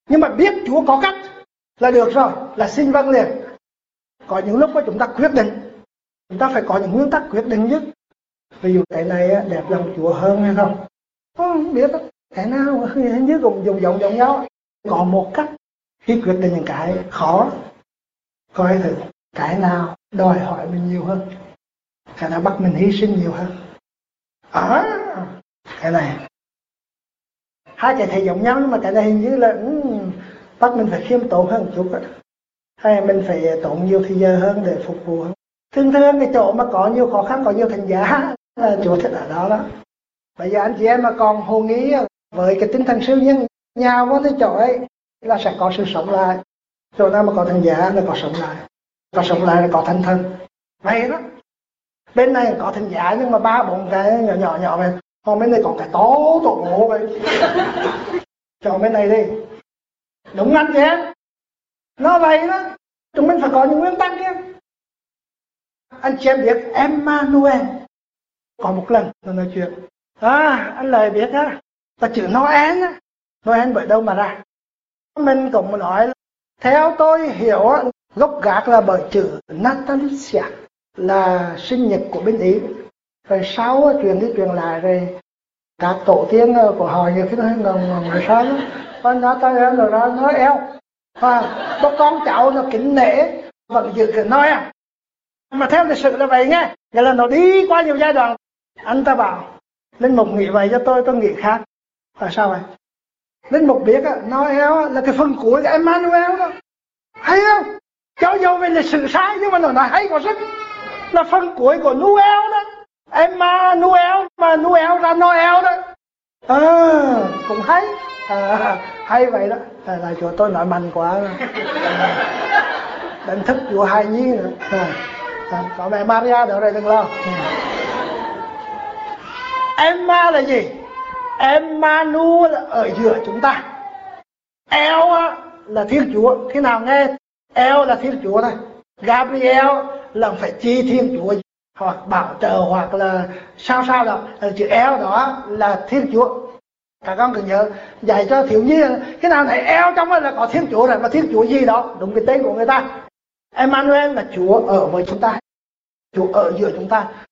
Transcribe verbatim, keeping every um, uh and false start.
Nhưng mà biết Chúa có cách là được rồi, là xin vâng liền. Có những lúc mà chúng ta quyết định, chúng ta phải có những nguyên tắc quyết định chứ. Ví dụ cái này đẹp lòng Chúa hơn hay không? Không biết cái nào hình như cũng dùng giống giống nhau. Có một cách khi quyết định những cái khó, coi thử cái nào đòi hỏi mình nhiều hơn, cái nào bắt mình hy sinh nhiều hơn. À, cái này hai cái thấy giống nhau, nhưng mà cái này hình như là um, bắt mình phải khiêm tốn hơn một chút đó. Hay mình phải tốn nhiều thời giờ hơn để phục vụ hơn. Thường thường cái chỗ mà có nhiều khó khăn, có nhiều thành giá là Chúa thích ở đó đó. Bây giờ anh chị em mà còn hồ nghi với cái tinh thần siêu nhân nhào vào cái chỗ ấy là sẽ có sự sống lại. Chỗ nào mà có thành giá là có sống lại, có sống lại là có thành thân. Vậy đó. Bên này có thành giá nhưng mà ba bốn cái nhỏ nhỏ nhỏ vậy, còn bên này còn cái to tổ ngộ vậy. Chọn bên này đi. Đúng anh chị em. Nó vậy đó. Chúng mình phải có những nguyên tắc chứ. Anh chị em biết Emmanuel có một lần nó nói chuyện. À, anh Lợi biết á, và chữ Noel á, Noel bởi đâu mà ra? Mình cũng nói, theo tôi hiểu á, gốc gác là bởi chữ Natalicia, là sinh nhật của bên Ý. Rồi sau truyền đi truyền lại rồi các tổ tiên của họ nhiều khi nó ngầm người sai đó. Và Natalicia rồi ra Noel. Và bố con cháu nó kính nể vẫn giữ cái Noel. Mà theo lịch sử là vậy nghe. Nghĩa là nó đi qua nhiều giai đoạn. Anh ta bảo Linh Mục nghĩ vậy cho tôi, tôi nghĩ khác. Là sao vậy? Linh Mục biết á, Noel là cái phần cuối của Emmanuel đó. Hay không? Cho dù về lịch sử sai nhưng mà nó nói hay quá sức. Là phần cuối của Noel đó. Emmanuel mà Noel ra Noel đó. À, cũng hay. À, hay vậy đó. À, là chỗ tôi nói mạnh quá. À, đánh thức Chúa hài nhi nữa. À, à, có mẹ Maria đó rồi đừng lo. À. Emma là gì? Emmanuel là ở giữa chúng ta. El là Thiên Chúa. Thế nào nghe El là Thiên Chúa này. Gabriel là phải chi Thiên Chúa, hoặc bảo trợ, hoặc là sao sao đó. Chữ El đó là Thiên Chúa. Các con cứ nhớ dạy cho thiếu nhi cái nào này El trong đó là có Thiên Chúa rồi, mà Thiên Chúa gì đó đúng cái tên của người ta. Emmanuel là Chúa ở với chúng ta, Chúa ở giữa chúng ta.